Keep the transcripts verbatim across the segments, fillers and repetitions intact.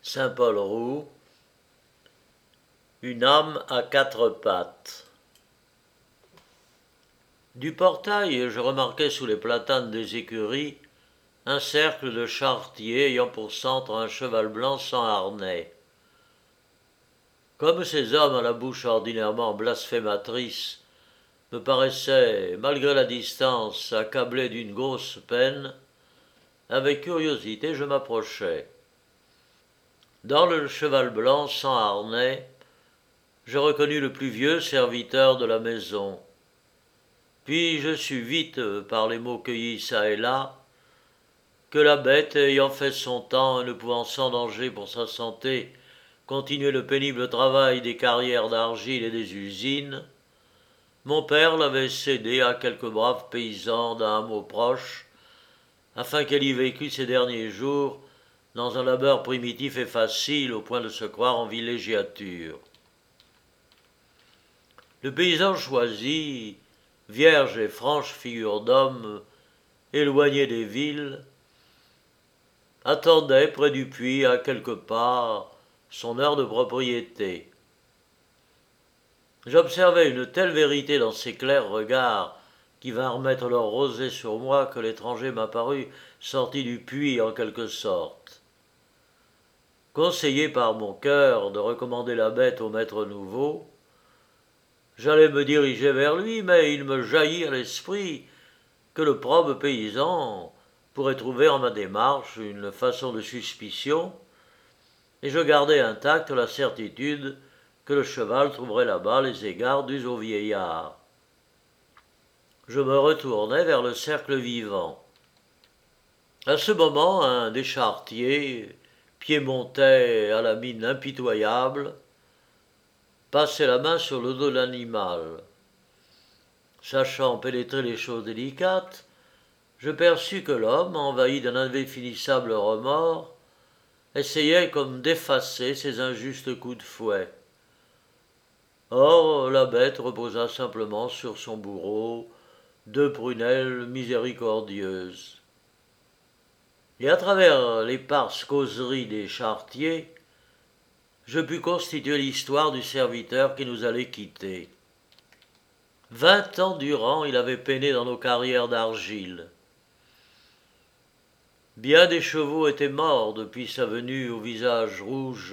Saint-Paul-Roux, une âme à quatre pattes. Du portail, je remarquai sous les platanes des écuries un cercle de charretiers ayant pour centre un cheval blanc sans harnais. Comme ces hommes à la bouche ordinairement blasphématrice me paraissaient, malgré la distance, accablés d'une grosse peine, avec curiosité je m'approchai. Dans le cheval blanc sans harnais, je reconnus le plus vieux serviteur de la maison. Puis je sus vite, par les mots cueillis çà et là, que la bête, ayant fait son temps et ne pouvant sans danger pour sa santé continuer le pénible travail des carrières d'argile et des usines, mon père l'avait cédée à quelques braves paysans d'un hameau proche, afin qu'elle y vécût ses derniers jours dans un labeur primitif et facile au point de se croire en villégiature. Le paysan choisi, vierge et franche figure d'homme, éloigné des villes, attendait près du puits à quelques pas son heure de propriété. J'observai une telle vérité dans ses clairs regards qui vinrent mettre leur rosée sur moi que l'étranger m'apparut sorti du puits en quelque sorte. Conseillé par mon cœur de recommander la bête au maître nouveau, j'allais me diriger vers lui, mais il me jaillit à l'esprit que le probe paysan pourrait trouver en ma démarche une façon de suspicion, et je gardai intacte la certitude que le cheval trouverait là-bas les égards dus au vieillard. Je me retournai vers le cercle vivant. À ce moment, un des charretiers, piémontais à la mine impitoyable, passait la main sur le dos de l'animal. Sachant pénétrer les choses délicates, je perçus que l'homme, envahi d'un indéfinissable remords, essayait comme d'effacer ses injustes coups de fouet. Or, la bête reposa simplement sur son bourreau deux prunelles miséricordieuses. Et à travers l'éparse causerie des charretiers, je pus constituer l'histoire du serviteur qui nous allait quitter. Vingt ans durant, il avait peiné dans nos carrières d'argile. Bien des chevaux étaient morts depuis sa venue au visage rouge,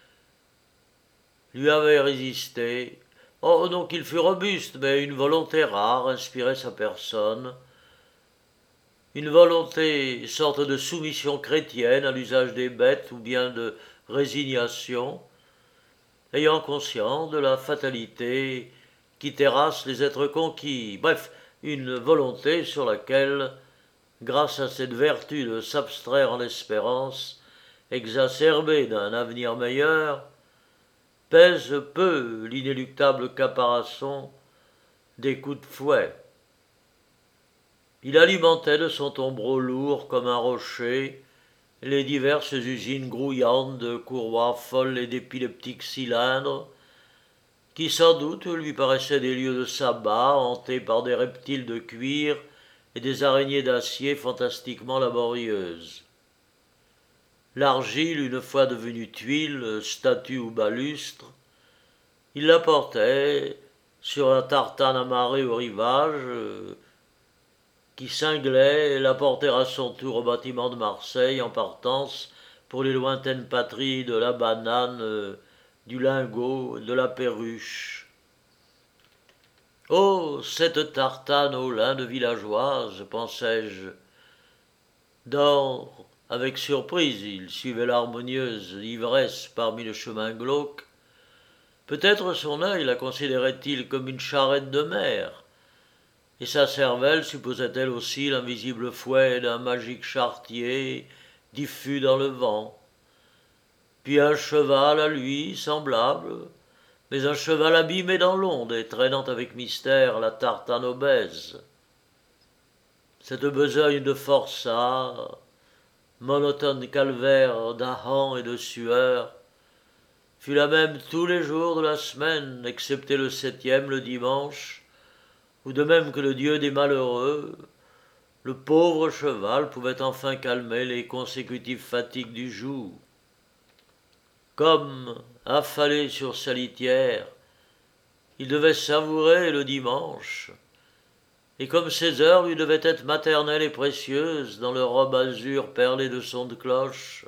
lui avait résisté. Oh non qu'il fût robuste, mais une volonté rare inspirait sa personne, une volonté, sorte de soumission chrétienne à l'usage des bêtes ou bien de résignation, ayant conscience de la fatalité qui terrasse les êtres conquis, bref, une volonté sur laquelle, grâce à cette vertu de s'abstraire en espérance, exacerbée d'un avenir meilleur, pèse peu l'inéluctable caparaçon des coups de fouet. Il alimentait de son tombereau lourd comme un rocher les diverses usines grouillantes de courroies folles et d'épileptiques cylindres, qui sans doute lui paraissaient des lieux de sabbat hantés par des reptiles de cuir et des araignées d'acier fantastiquement laborieuses. L'argile, une fois devenue tuile, statue ou balustre, il la portait sur un tartane amarré au rivage, qui cinglait et la portait à son tour au bâtiment de Marseille en partance pour les lointaines patries de la banane, du lingot, de la perruche. Oh, cette tartane au lin de villageoise, pensais-je. D'or, avec surprise, il suivait l'harmonieuse ivresse parmi le chemin glauque. Peut-être son œil la considérait-il comme une charrette de mer, et sa cervelle supposait-elle aussi l'invisible fouet d'un magique charretier diffus dans le vent. Puis un cheval à lui, semblable, mais un cheval abîmé dans l'onde et traînant avec mystère la tartane obèse. Cette besogne de forçat, monotone calvaire d'ahans et de sueur, fut la même tous les jours de la semaine, excepté le septième, le dimanche, où de même que le Dieu des malheureux, le pauvre cheval pouvait enfin calmer les consécutives fatigues du jour. Comme, affalé sur sa litière, il devait savourer le dimanche, et comme ses heures lui devaient être maternelles et précieuses dans leur robe azur perlée de sons de cloche.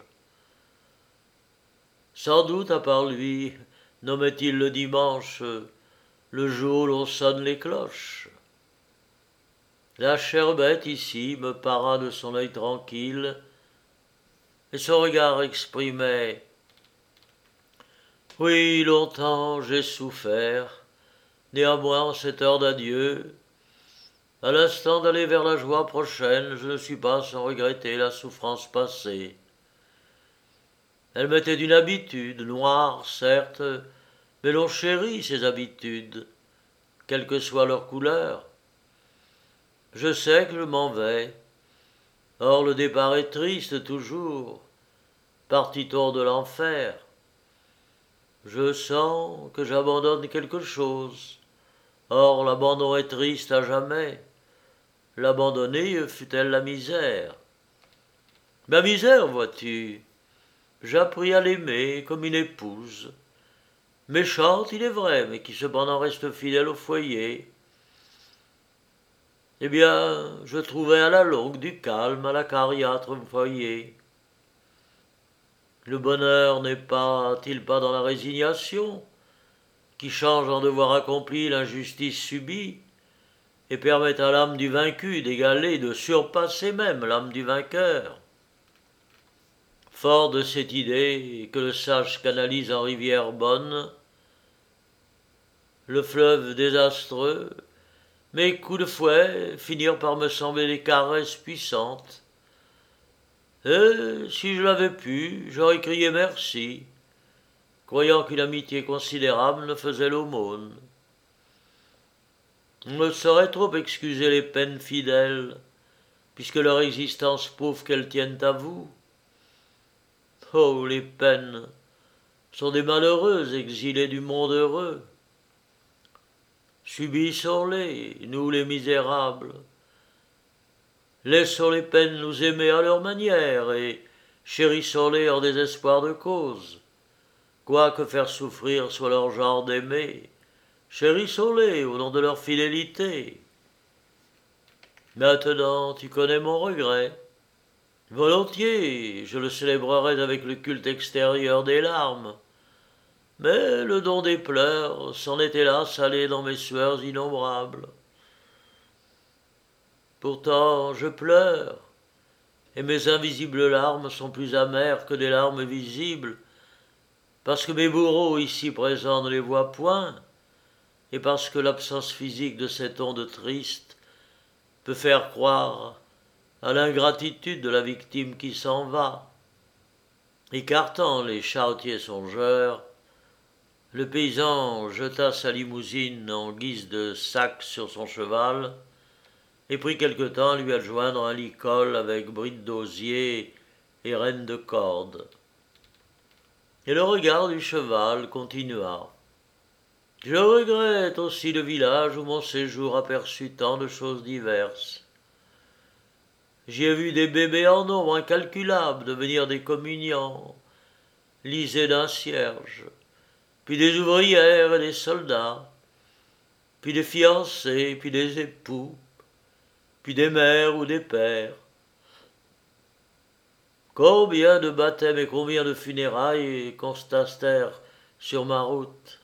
Sans doute, à part lui, nommait-il le dimanche le jour où l'on sonne les cloches. La chère bête ici me para de son œil tranquille, et son regard exprimait « Oui, longtemps j'ai souffert, néanmoins en cette heure d'adieu, à l'instant d'aller vers la joie prochaine, je ne suis pas sans regretter la souffrance passée. Elle m'était d'une habitude, noire, certes, mais l'on chérit ces habitudes, quelle que soit leur couleur. Je sais que je m'en vais, or le départ est triste toujours, partit-on de l'enfer. Je sens que j'abandonne quelque chose, or l'abandon est triste à jamais. L'abandonner fut-elle la misère? Ma misère, vois-tu, j'appris à l'aimer comme une épouse, méchante il est vrai, mais qui cependant reste fidèle au foyer. Eh bien, je trouvai à la longue du calme à l'acariâtre foyer. Le bonheur n'est pas-t-il pas dans la résignation, qui change en devoir accompli l'injustice subie, et permet à l'âme du vaincu d'égaler, de surpasser même l'âme du vainqueur. Fort de cette idée que le sage canalise en rivière bonne, le fleuve désastreux, mes coups de fouet finirent par me sembler des caresses puissantes. Et si je l'avais pu, j'aurais crié merci, croyant qu'une amitié considérable ne faisait l'aumône. On ne saurait trop excuser les peines fidèles, puisque leur existence prouve qu'elles tiennent à vous. Oh, les peines sont des malheureux exilés du monde heureux. Subissons-les, nous les misérables. Laissons les peines nous aimer à leur manière et chérissons-les en désespoir de cause. Quoique faire souffrir soit leur genre d'aimer, chérissons-les au nom de leur fidélité. Maintenant, tu connais mon regret. Volontiers, je le célébrerai avec le culte extérieur des larmes. Mais le don des pleurs s'en est hélas allé dans mes sueurs innombrables. Pourtant, je pleure, et mes invisibles larmes sont plus amères que des larmes visibles, parce que mes bourreaux ici présents ne les voient point, et parce que l'absence physique de cette onde triste peut faire croire à l'ingratitude de la victime qui s'en va. Écartant les charretiers songeurs, le paysan jeta sa limousine en guise de sac sur son cheval et prit quelque temps à lui adjoindre un licol avec bride d'osier et rêne de corde. Et le regard du cheval continua. Je regrette aussi le village où mon séjour aperçut tant de choses diverses. J'y ai vu des bébés en nombre incalculable devenir des communiants, lisés d'un cierge, puis des ouvrières et des soldats, puis des fiancés, puis des époux, puis des mères ou des pères. Combien de baptêmes et combien de funérailles constatèrent sur ma route.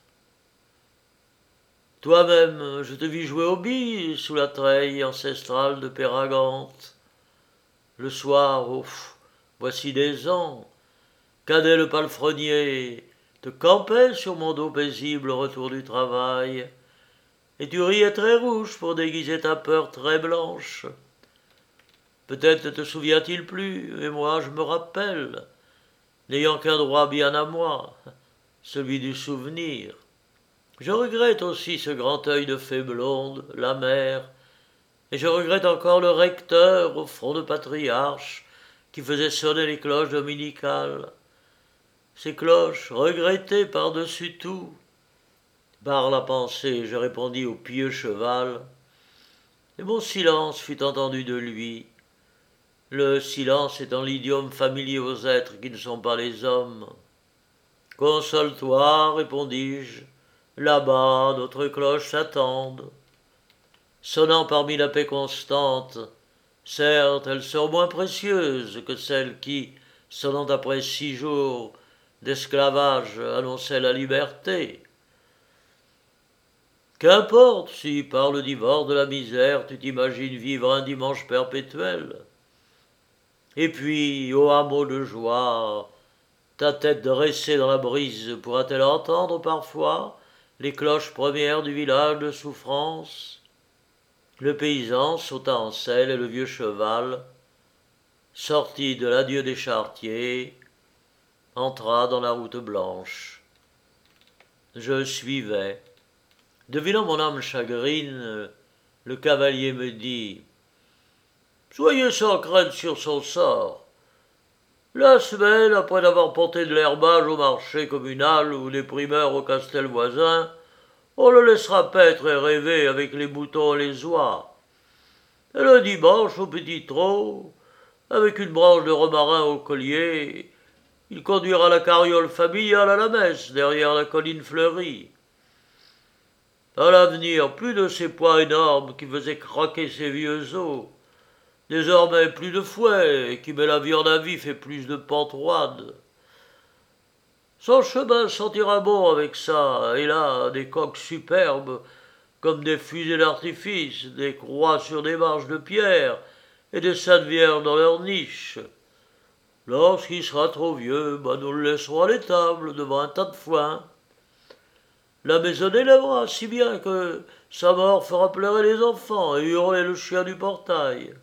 Toi-même, je te vis jouer aux billes sous la treille ancestrale de Péragante. Le soir, ouf, voici des ans, Cadet le palefrenier te campait sur mon dos paisible au retour du travail, et tu riais très rouge pour déguiser ta peur très blanche. Peut-être ne te souvient-il plus, mais moi je me rappelle, n'ayant qu'un droit bien à moi, celui du souvenir. Je regrette aussi ce grand œil de fée blonde, la mère, et je regrette encore le recteur au front de patriarche qui faisait sonner les cloches dominicales. Ces cloches, regrettées par-dessus tout. Par la pensée, je répondis au pieux cheval, et mon silence fut entendu de lui. Le silence étant l'idiome familier aux êtres qui ne sont pas les hommes. Console-toi, répondis-je, là-bas notre cloche s'attendent. Sonnant parmi la paix constante, certes, elles sont moins précieuses que celles qui, sonnant après six jours d'esclavage, annonçaient la liberté. Qu'importe si, par le divorce de la misère, tu t'imagines vivre un dimanche perpétuel. Et puis, ô hameau de joie, ta tête dressée dans la brise pourra-t-elle entendre parfois les cloches premières du village de souffrance? Le paysan sauta en selle et le vieux cheval, sorti de l'adieu des charretiers, entra dans la route blanche. Je suivais. Devinant mon âme chagrine, le cavalier me dit « Soyez sans crainte sur son sort. La semaine, après avoir porté de l'herbage au marché communal ou des primeurs au castel voisin, on le laissera paître et rêver avec les moutons et les oies. Et le dimanche, au petit trot, avec une branche de romarin au collier, il conduira la carriole familiale à la messe derrière la colline fleurie. À l'avenir, plus de ces poids énormes qui faisaient craquer ses vieux os. Désormais, plus de fouet qui met la viande à vif et plus de pentes roides. Son chemin sentira bon avec ça, et là, des coques superbes, comme des fusées d'artifice, des croix sur des marches de pierre, et des saintes vierges dans leurs niches. Lorsqu'il sera trop vieux, ben nous le laisserons à l'étable, devant un tas de foin. La maisonnée l'aimera si bien que sa mort fera pleurer les enfants et hurler le chien du portail.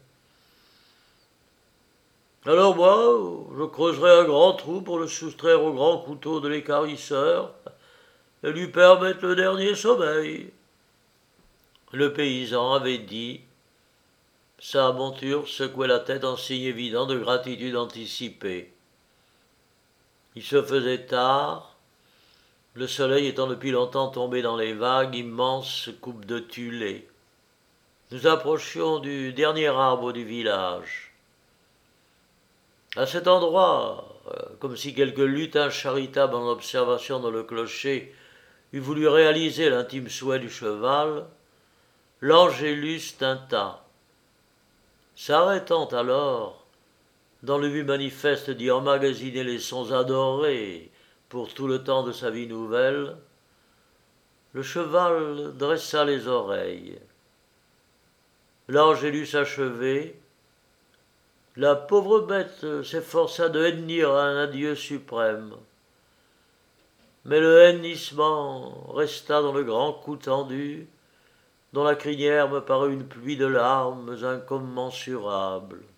Alors moi, je creuserai un grand trou pour le soustraire au grand couteau de l'équarrisseur et lui permettre le dernier sommeil. » Le paysan avait dit. Sa monture secouait la tête en signe évident de gratitude anticipée. Il se faisait tard. Le soleil étant depuis longtemps tombé dans les vagues, immenses coupes de tuilé. Nous approchions du dernier arbre du village. À cet endroit, comme si quelque lutin charitable en observation dans le clocher eût voulu réaliser l'intime souhait du cheval, l'Angélus tinta. S'arrêtant alors, dans le but manifeste d'y emmagasiner les sons adorés, pour tout le temps de sa vie nouvelle, le cheval dressa les oreilles. L'Angélus achevé, la pauvre bête s'efforça de hennir un adieu suprême. Mais le hennissement resta dans le grand cou tendu, dont la crinière me parut une pluie de larmes incommensurables.